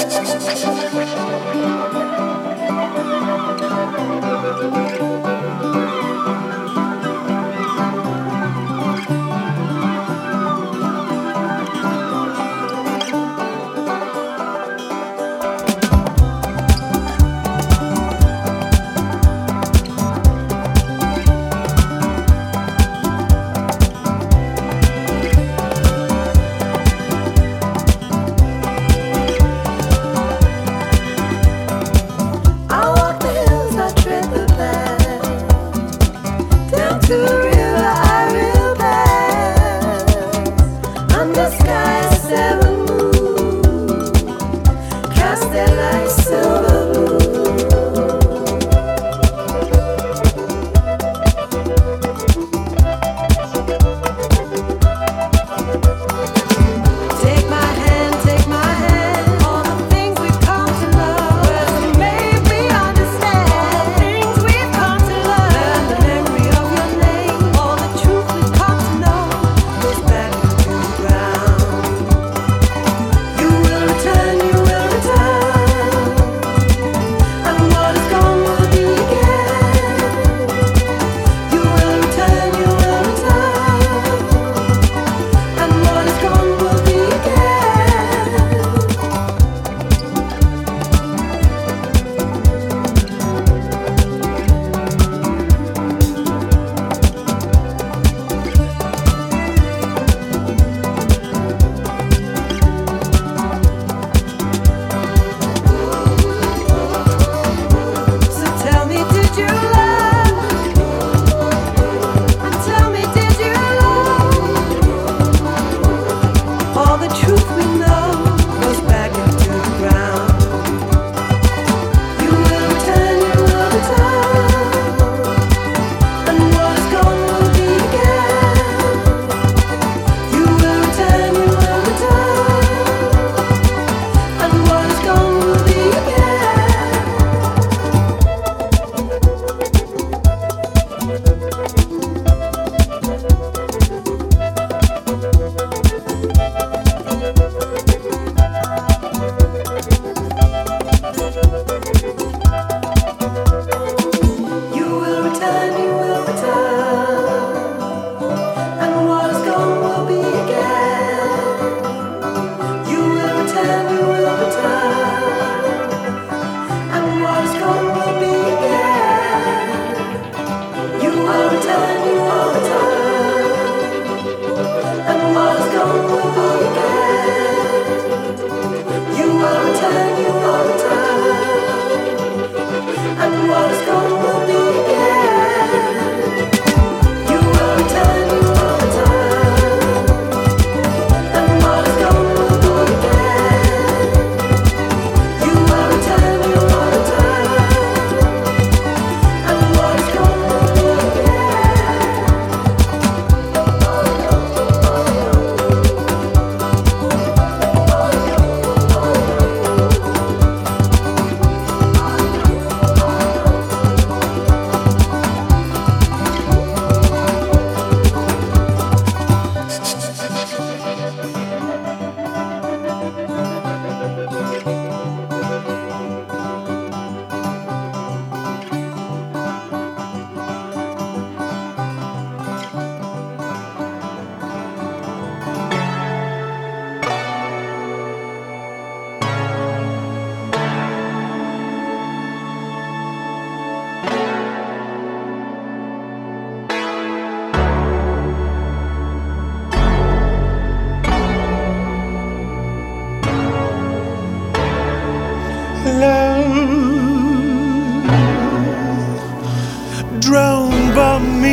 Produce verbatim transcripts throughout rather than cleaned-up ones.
drowned by me.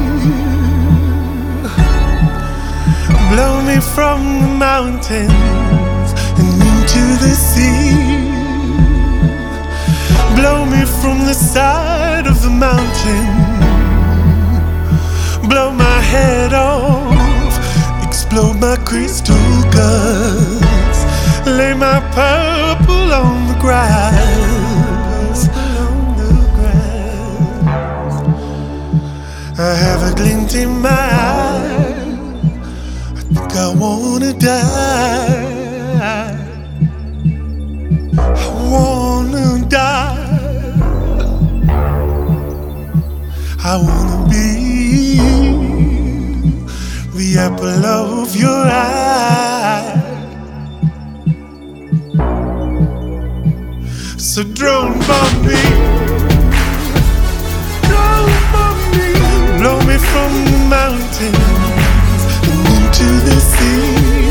Blow me from the mountains and into the sea. Blow me from the side of the mountain. Blow my head off, explode my crystal guts. Lay my purple on the grass. I have a glint in my eye. I think I wanna die. I wanna be the apple of your eye. So drone bomb me, drone bomb me, blow me from the mountains and into the sea.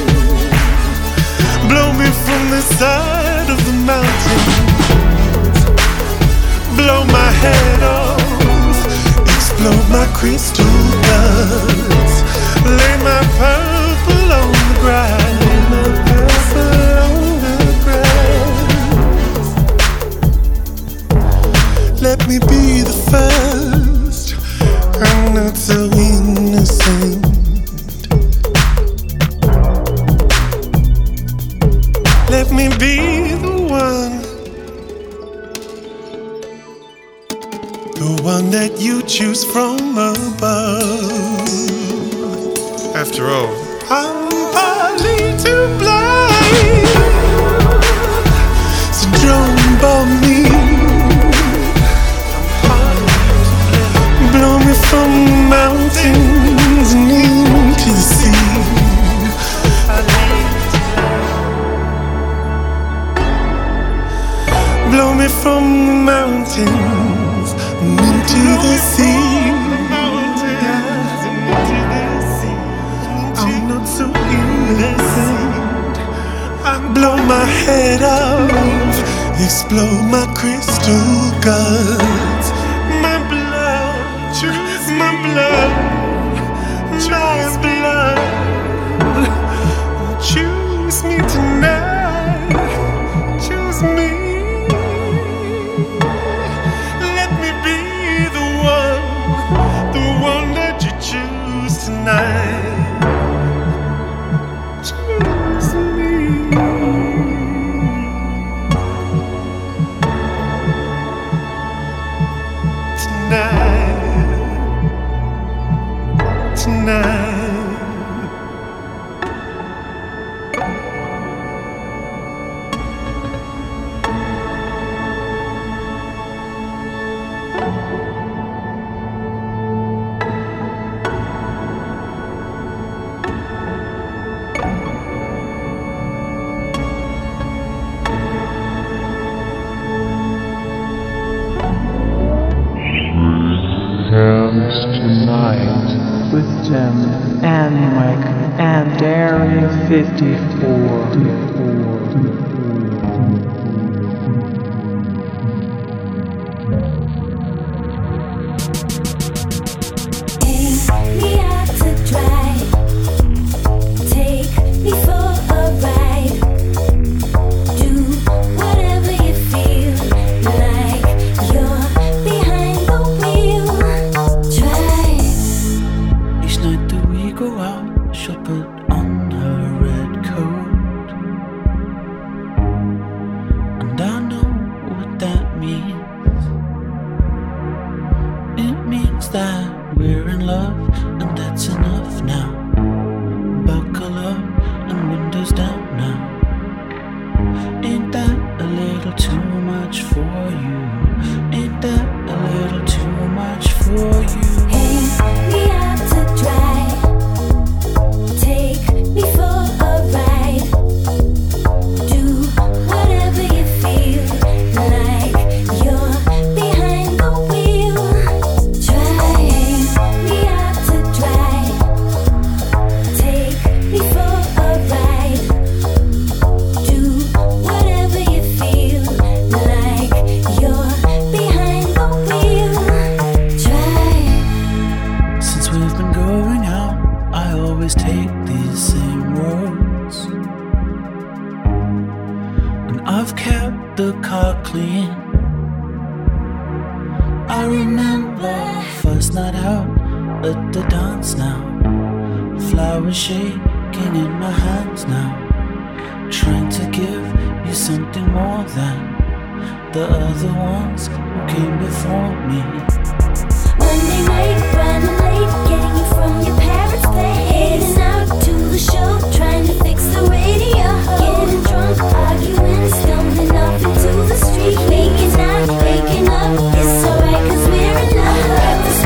Blow me from the side of the mountains, blow my head off, explode my crystal guts, lay my purple on the ground, lay my purple on the ground. Let me be the first, I'm not so innocent. Let me be the one, the one that you choose from above. After all, I'm partly too blind, so drone bomb me, blow me from the mountains and into the sea. Blow me from the mountains and into the sea. I'm not so innocent. I blow my head off, explode my crystal guts. My blood, choose my blood, my blood. Choose me tonight, choose me. Tonight, choose me. Tonight, tonight. Tonight with Tim and Mike and Area fifty-four. Take me out to drive, take me for a ride, do whatever you feel like you're behind the wheel. Each night that we go out, she'll put on her red coat, and I know what that means. It means that we're in love, and that's enough now. Buckle up and windows down now. Ain't that a little too much for you? Ain't that a little too much for you? Take me out to drive, take me for a ride, do whatever you feel like you're behind the wheel. Take me out to drive, take me for a ride, do whatever you feel like you're behind the wheel. Since we've been going out, I always take these same roads, and I've kept the car clean. I remember first night out at the dance now, flowers shaking in my hands now, trying to give you something more than the other ones who came before me. Monday night, running late, getting you from your parents' place. Heading out to the show, trying to fix the radio. Getting drunk, arguing, stumbling off into the street. Making out, waking up, it's alright 'cause we're in love. Got the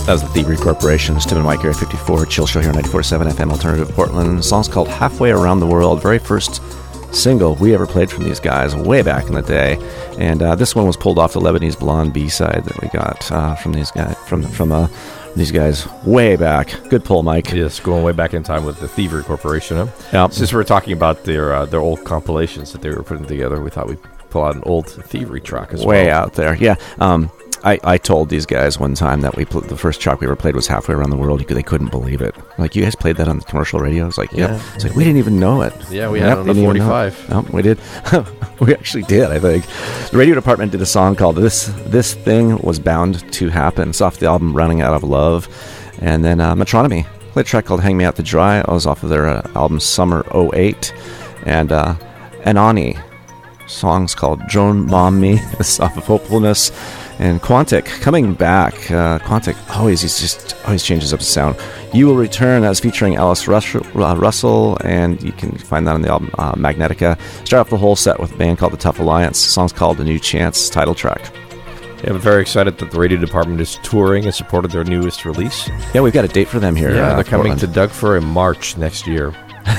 That was the Thievery Corporation. It's Tim and Mike here at fifty-four. Chill Show here on ninety-four point seven F M Alternative Portland. The song's called Halfway Around the World. Very first single we ever played from these guys way back in the day. And uh, this one was pulled off the Lebanese Blonde B-side that we got uh, from these guys from from uh, these guys way back. Good pull, Mike. Yes, going way back in time with the Thievery Corporation. Huh? Yep. Since we're talking about their uh, their old compilations that they were putting together, we thought we'd pull out an old Thievery track as way well. out there. Yeah. Um, I, I told these guys one time that we pl- the first track we ever played was Halfway Around the World. They couldn't believe it. Like, you guys played that on the commercial radio? I was like, yep. Yeah. It's like, we didn't even know it. Yeah, we yep, had it on the didn't even know forty-five. it. Nope, we did. We actually did, I think. The radio department did a song called This This Thing Was Bound to Happen. It's off the album Running Out of Love. And then uh, Metronomy played a track called Hang Me Out to Dry. I was off of their uh, album Summer oh eight. And uh, Anani, songs called Drone Bomb Me. It's off of Hopefulness. And Quantic coming back. Uh, Quantic always he's just always changes up the sound. You Will Return. That's featuring Alice Russell, uh, Russell, and you can find that on the album uh, Magnetica. Start off the whole set with a band called The Tough Alliance. The song's called A New Chance, title track. Yeah, I'm very excited that the radio department is touring in support of their newest release. Yeah, we've got a date for them here. Yeah, uh, they're coming Portland. to Doug Fir in March next year.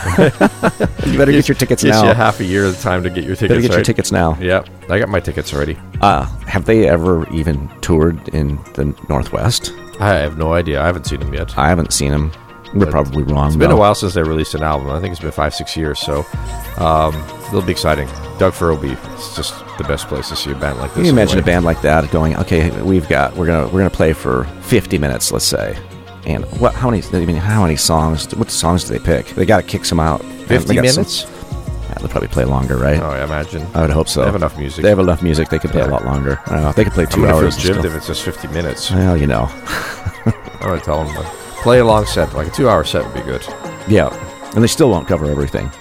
You better get your tickets Gives now. you half a year of time to get your tickets. Better get right? your tickets now. Yeah, I got my tickets already. Uh, have they ever even toured in the Northwest? I have no idea. I haven't seen them yet. I haven't seen them. We're But probably wrong. It's been though. a while since they released an album. I think it's been five, six years. So um, it'll be exciting. Doug Fir will be. It's just the best place to see a band like this. Can you imagine anyway. a band like that going, okay, we've got we're gonna we're gonna play for fifty minutes, let's say, and what? How many? I mean, how many songs? What songs do they pick? They got to kick some out. fifty They got minutes? Some, yeah, they'll probably play longer, right? Oh, I imagine. I would hope so. They have enough music. They have enough music. They could play Yeah. a lot longer. I don't know. They could play I'm two gonna hours. feel and gypped still- if it's just fifty minutes. Well, you know. I'm gonna tell them, like, play a long set, like a two-hour set would be good. Yeah, and they still won't cover everything.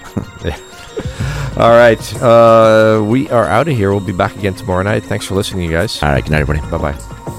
All right, uh, we are out of here. We'll be back again tomorrow night. Thanks for listening, you guys. All right, good night, everybody. Bye bye.